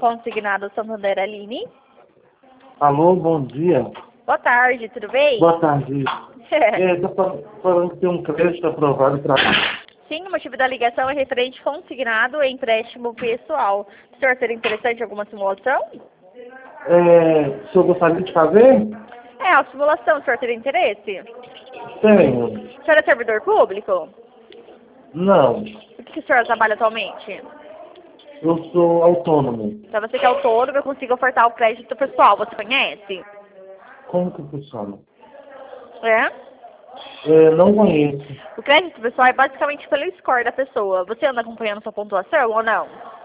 Consignado Santander, Aline. Alô, bom dia. Boa tarde, tudo bem? Boa tarde. Estou falando que tem um crédito aprovado para... Sim, o motivo da ligação é referente consignado em empréstimo pessoal. O senhor seria interessante em alguma simulação? O senhor gostaria de fazer? É, a simulação, o senhor teria interesse? Tenho. O senhor é servidor público? Não. O que o senhor trabalha atualmente? Eu sou autônomo. Então você que é autônomo, eu consigo ofertar o crédito pessoal, você conhece? Como que funciona? Não conheço. O crédito pessoal é basicamente pelo score da pessoa. Você anda acompanhando sua pontuação ou não?